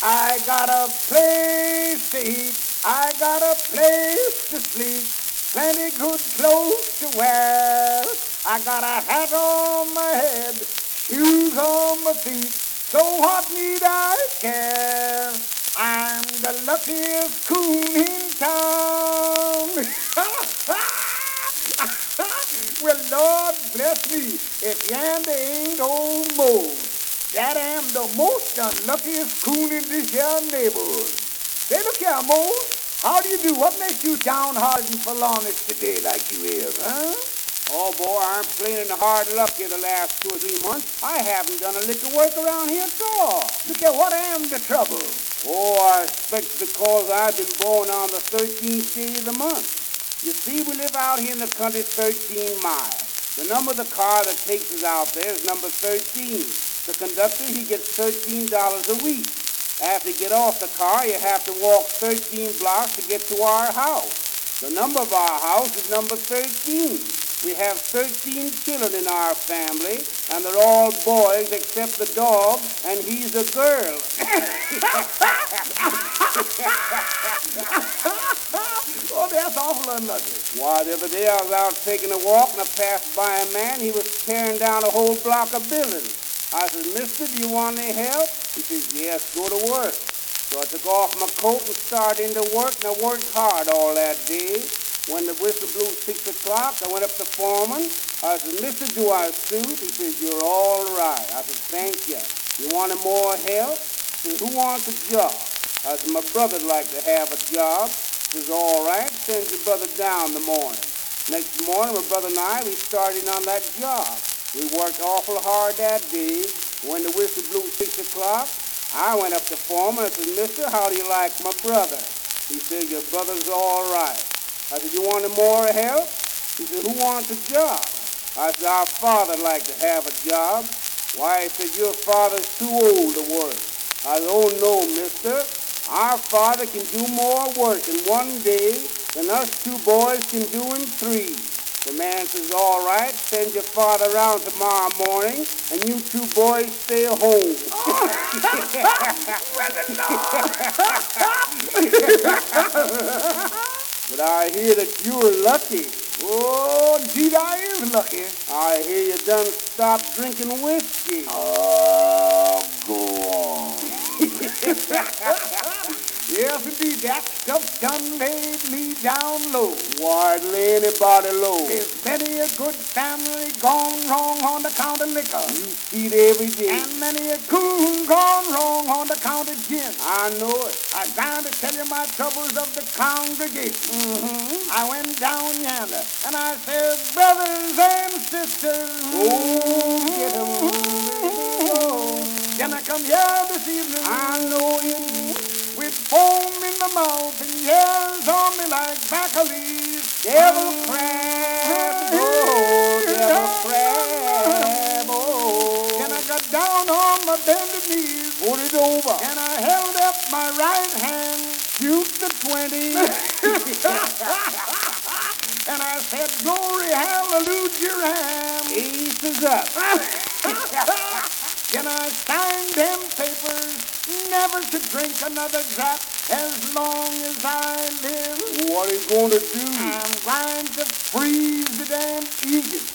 I got a place to eat. I got a place to sleep. Plenty good clothes to wear. I got a hat on my head, shoes on my feet. So what need I care? I'm the luckiest coon in town. Well, Lord bless me if yonder ain't old Mose. That am the most unluckiest coon in this here neighborhood. Say, look here, Mose. How do you do? What makes you downhearted and forlornish today like you is, huh? Oh, boy, I'm plain and hard luck here the last 2 or 3 months. I haven't done a lick of work around here at all. Look here, what am the trouble? Oh, I expect it's because I've been born on the 13th day of the month. You see, we live out here in the country 13 miles. The number of the car that takes us out there is number 13. The conductor, he gets $13 a week. After you get off the car, you have to walk 13 blocks to get to our house. The number of our house is number 13. We have 13 children in our family, and they're all boys except the dog, and he's a girl. Oh, that's awful unlucky. Why, the other day I was out taking a walk, and I passed by a man. He was tearing down a whole block of buildings. I said, "Mister, do you want any help?" He says, "Yes, go to work." So I took off my coat and started into work, and I worked hard all that day. When the whistle blew 6 o'clock, I went up to foreman. I said, "Mister, do I suit?" He says, "You're all right." I said, "Thank you. You want any more help?" He says, "Who wants a job?" I said, "My brother'd like to have a job." He says, "All right, send your brother down in the morning." Next morning, my brother and I, we started on that job. We worked awful hard that day. When the whistle blew 6 o'clock, I went up to foreman. I said, "Mister, how do you like my brother?" He said, "Your brother's all right." I said, "You want any more help?" He said, "Who wants a job?" I said, "Our father'd like to have a job." Why, he said, "Your father's too old to work." I said, "Oh, no, mister. Our father can do more work in one day than us 2 boys can do in 3. The man says, "All right, send your father around tomorrow morning, and you 2 boys stay home." But I hear that you're lucky. Oh, indeed I is lucky. I hear you done stopped drinking whiskey. Oh, go on. Yes, indeed, that stuff done laid me down low. Why'd lay anybody low? There's many a good family gone wrong on the count of liquor. You see it every day. And many a coon gone wrong on the count of gin. I know it. I'm trying to tell you my troubles of the congregation. I went down yonder, and I said, "Brothers and sisters, Get 'em. can I come here this evening?" I know it. With foam in my mouth and yells on me like Bacchus. Devil crab, oh, devil crab, oh. Then I got down on my bended knees. Put it over. And I held up my right hand, shoot the 20. And I said, "Glory, hallelujah, ram." Ace is up. Then I signed them papers, never to drink another drop as long as I live. What are you going to do? I'm going to freeze the damn Egypt.